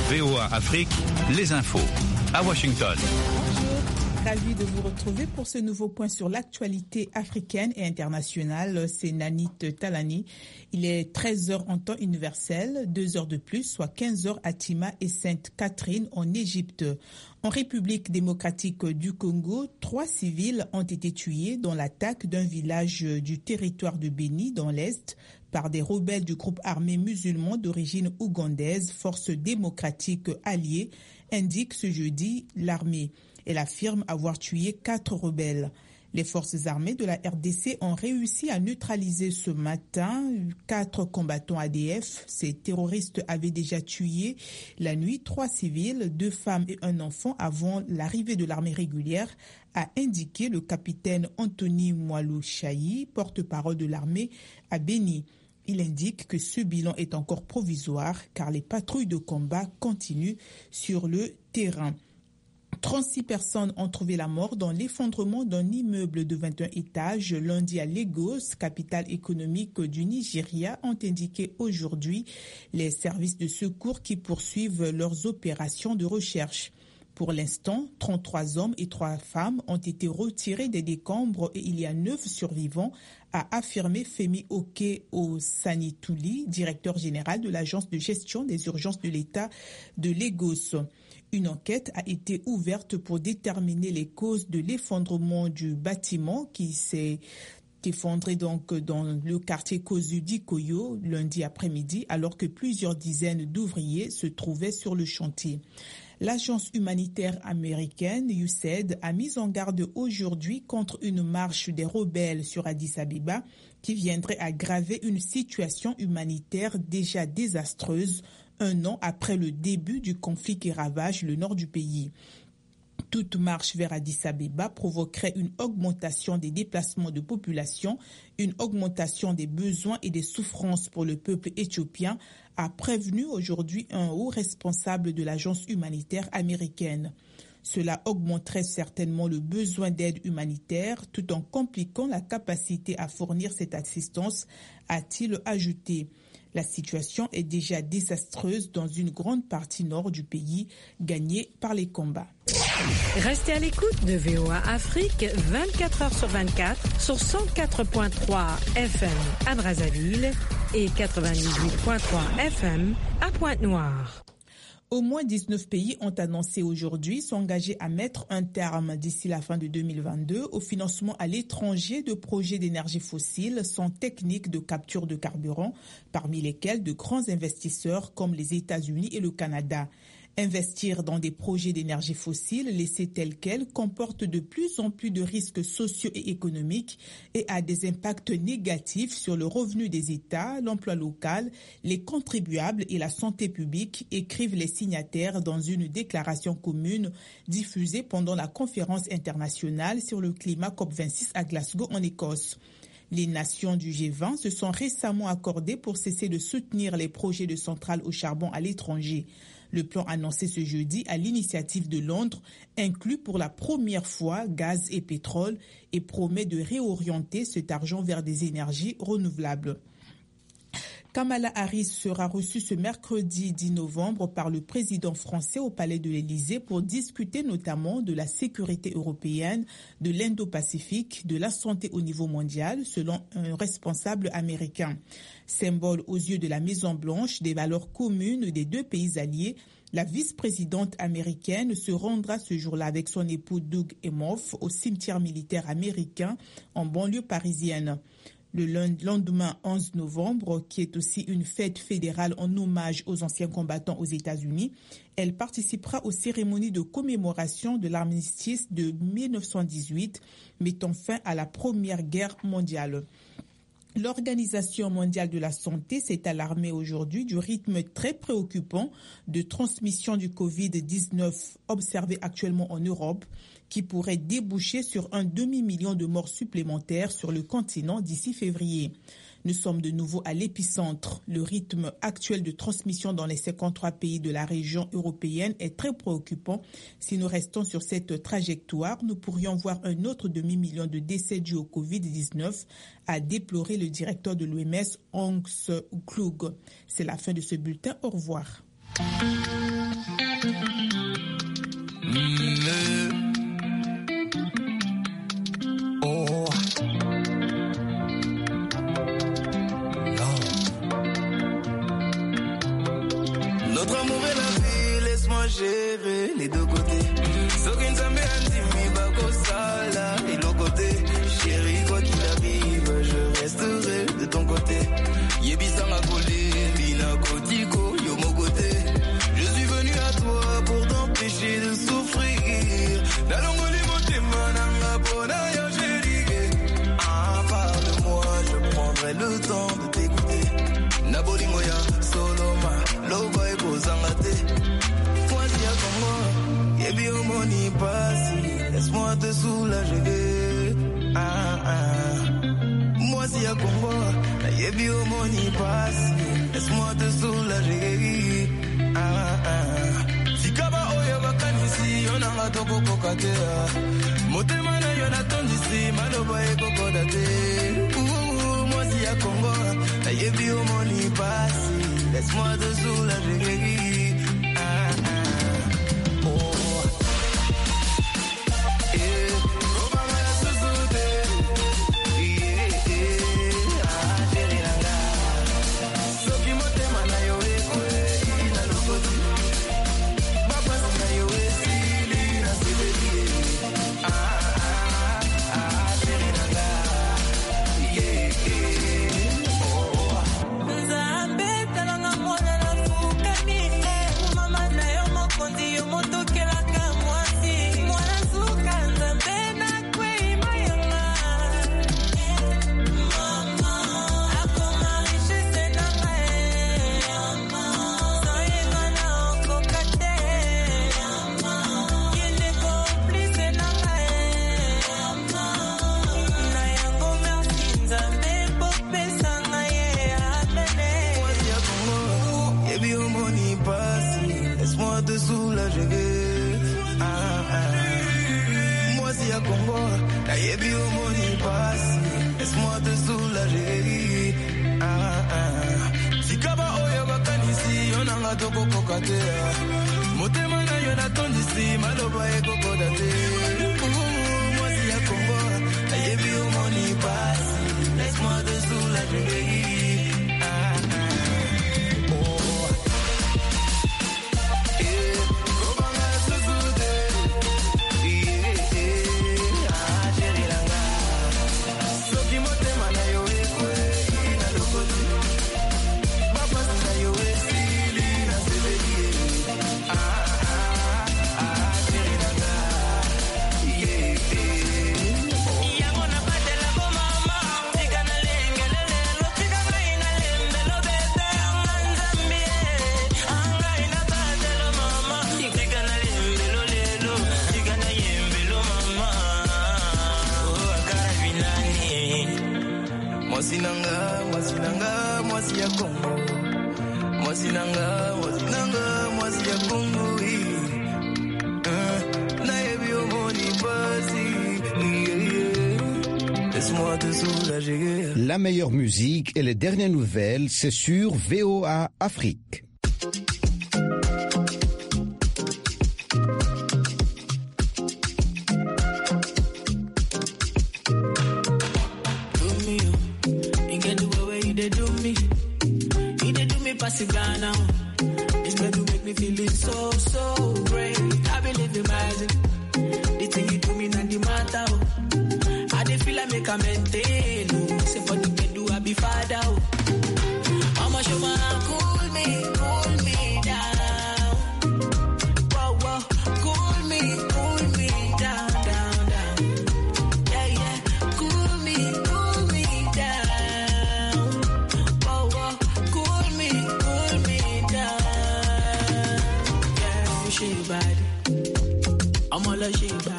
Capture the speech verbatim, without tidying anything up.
V O A Afrique, les infos. À Washington. Bonjour, ravi de vous retrouver pour ce nouveau point sur l'actualité africaine et internationale. C'est Nanit Talani. Il est treize heures en temps universel, deux heures de plus, soit quinze heures à Tima et Sainte-Catherine en Égypte. En République démocratique du Congo, trois civils ont été tués dans l'attaque d'un village du territoire de Béni dans l'Est par des rebelles du groupe armé musulman d'origine ougandaise, Force démocratique alliée, indique ce jeudi l'armée. Elle affirme avoir tué quatre rebelles. Les forces armées de la R D C ont réussi à neutraliser ce matin quatre combattants A D F. Ces terroristes avaient déjà tué la nuit trois civils, deux femmes et un enfant avant l'arrivée de l'armée régulière, a indiqué le capitaine Anthony Moalou Chahi, porte-parole de l'armée à Béni. Il indique que ce bilan est encore provisoire car les patrouilles de combat continuent sur le terrain. trente-six personnes ont trouvé la mort dans l'effondrement d'un immeuble de vingt et un étages lundi à Lagos, capitale économique du Nigeria, ont indiqué aujourd'hui les services de secours qui poursuivent leurs opérations de recherche. Pour l'instant, trente-trois hommes et trois femmes ont été retirés des décombres et il y a neuf survivants, a affirmé Femi Oke Osanitouli, directeur général de l'Agence de gestion des urgences de l'État de Lagos. Une enquête a été ouverte pour déterminer les causes de l'effondrement du bâtiment qui s'est effondré donc dans le quartier Kozu d'Ikoyo lundi après-midi alors que plusieurs dizaines d'ouvriers se trouvaient sur le chantier. L'agence humanitaire américaine U S A I D a mis en garde aujourd'hui contre une marche des rebelles sur Addis Abeba qui viendrait aggraver une situation humanitaire déjà désastreuse un an après le début du conflit qui ravage le nord du pays. Toute marche vers Addis Abeba provoquerait une augmentation des déplacements de population, une augmentation des besoins et des souffrances pour le peuple éthiopien, a prévenu aujourd'hui un haut responsable de l'agence humanitaire américaine. Cela augmenterait certainement le besoin d'aide humanitaire tout en compliquant la capacité à fournir cette assistance, a-t-il ajouté. La situation est déjà désastreuse dans une grande partie nord du pays, gagnée par les combats. Restez à l'écoute de V O A Afrique vingt-quatre heures sur vingt-quatre sur cent quatre virgule trois F M à Brazzaville et quatre-vingt-dix-huit virgule trois F M à Pointe-Noire. Au moins dix-neuf pays ont annoncé aujourd'hui s'engager à mettre un terme d'ici la fin de deux mille vingt-deux au financement à l'étranger de projets d'énergie fossile sans technique de capture de carburant, parmi lesquels de grands investisseurs comme les États-Unis et le Canada. Investir dans des projets d'énergie fossile laissés tels quels comporte de plus en plus de risques sociaux et économiques et a des impacts négatifs sur le revenu des États, l'emploi local, les contribuables et la santé publique, écrivent les signataires dans une déclaration commune diffusée pendant la conférence internationale sur le climat COP vingt-six à Glasgow en Écosse. Les nations du G vingt se sont récemment accordées pour cesser de soutenir les projets de centrales au charbon à l'étranger. Le plan annoncé ce jeudi à l'initiative de Londres inclut pour la première fois gaz et pétrole et promet de réorienter cet argent vers des énergies renouvelables. Kamala Harris sera reçue ce mercredi dix novembre par le président français au Palais de l'Élysée pour discuter notamment de la sécurité européenne, de l'Indo-Pacifique, de la santé au niveau mondial, selon un responsable américain. Symbole aux yeux de la Maison-Blanche des valeurs communes des deux pays alliés, la vice-présidente américaine se rendra ce jour-là avec son époux Doug Emhoff au cimetière militaire américain en banlieue parisienne. Le lendemain onze novembre, qui est aussi une fête fédérale en hommage aux anciens combattants aux États-Unis, elle participera aux cérémonies de commémoration de l'armistice de mille neuf cent dix-huit, mettant fin à la Première Guerre mondiale. L'Organisation mondiale de la santé s'est alarmée aujourd'hui du rythme très préoccupant de transmission du covid dix-neuf observé actuellement en Europe, qui pourrait déboucher sur un demi-million de morts supplémentaires sur le continent d'ici février. Nous sommes de nouveau à l'épicentre. Le rythme actuel de transmission dans les cinquante-trois pays de la région européenne est très préoccupant. Si nous restons sur cette trajectoire, nous pourrions voir un autre demi-million de décès dus au covid dix-neuf, a déploré le directeur de l'O M S, Hans Klug. C'est la fin de ce bulletin. Au revoir. Notre amour est la vie, laisse-moi gérer les deux côtés. Sokin Zambé Antimi Bako Sala et l'autre côté. Chérie, quoi qu'il arrive, je resterai de ton côté. Yebisanga Kolé, Bina Kotiko, yo mon côté. Je suis venu à toi pour t'empêcher de souffrir. Nalongoli motema nanga pona yo chérie. Ah, parle-moi, je prendrai le temps de t'écouter. Naboli moya, soloma, loba et bozangate. Voici à Congo, yebi omoni passi. Laisse-moi te soulager. Ah, ah. Moi si à Congo, la yebi omoni passi. Laisse-moi te soulager. Ah, ah. Sikaba oyo bakanisi, yonanga toko kokatea. Motema na yona tondisi, maloba e kokodate. Ouh, moi si à Congo, la yebi omoni passi. Laisse-moi te soulager. Ah, ah. Oh. La meilleure musique et les dernières nouvelles, c'est sur V O A Afrique. I'm all a shit.